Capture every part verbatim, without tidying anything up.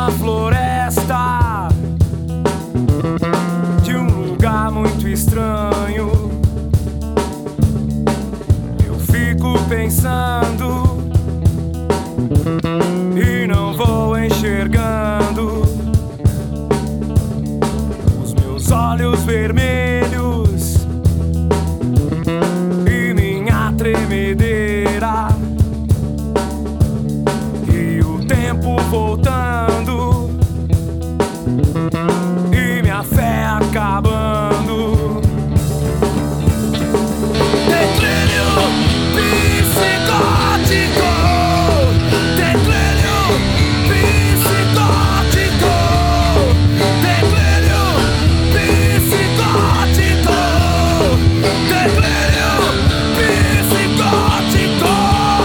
numa floresta de um lugar muito estranho. Eu fico pensando e não vou enxergando. Os meus olhos vermelhos e minha tremedeira, e o tempo voltando e minha fé acabando. Declínio psicótico, declínio psicótico, declínio psicótico, declínio psicótico.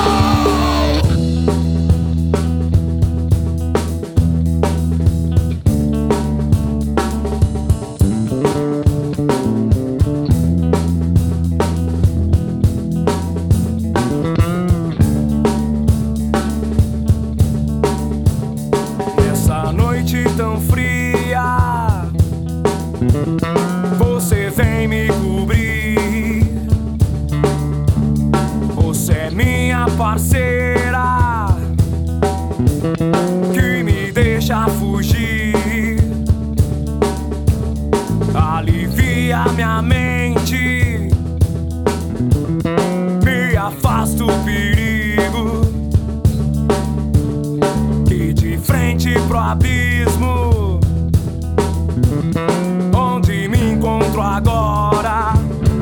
Nessa noite tão fria, você vem me cobrir. Você é minha parceira que me deixa fugir, alivia minha mente, me afasta o perigo, que de frente pro abismo onde me encontro agora.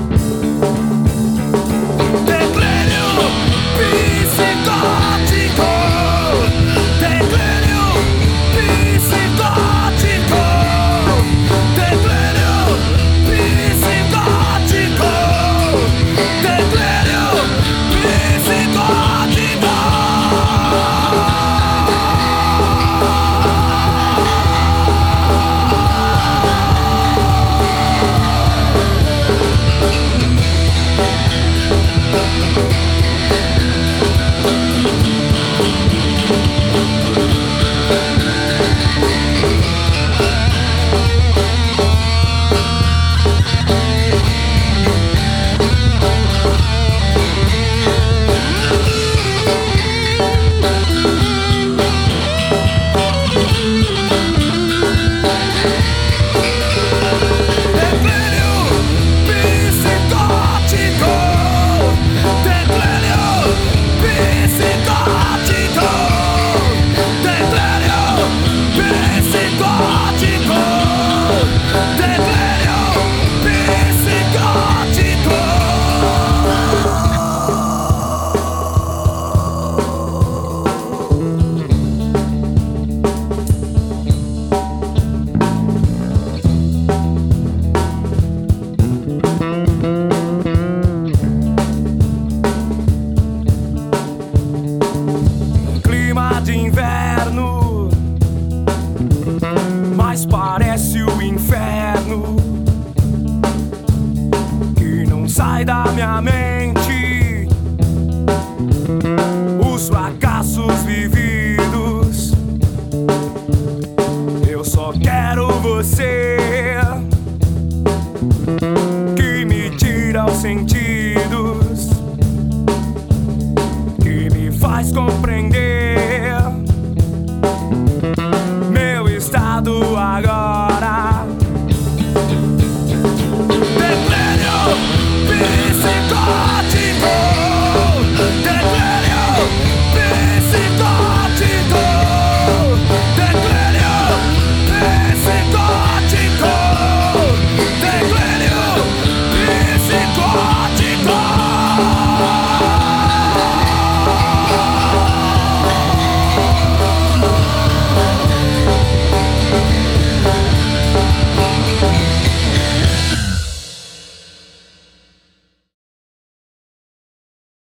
Declínio psicótico, declínio psicótico, declínio psicótico, declínio psicótico. De inverno, mas parece o inferno que não sai da minha mente. Os fracassos vividos, eu só quero você, que me tira os sentidos, que me faz compreender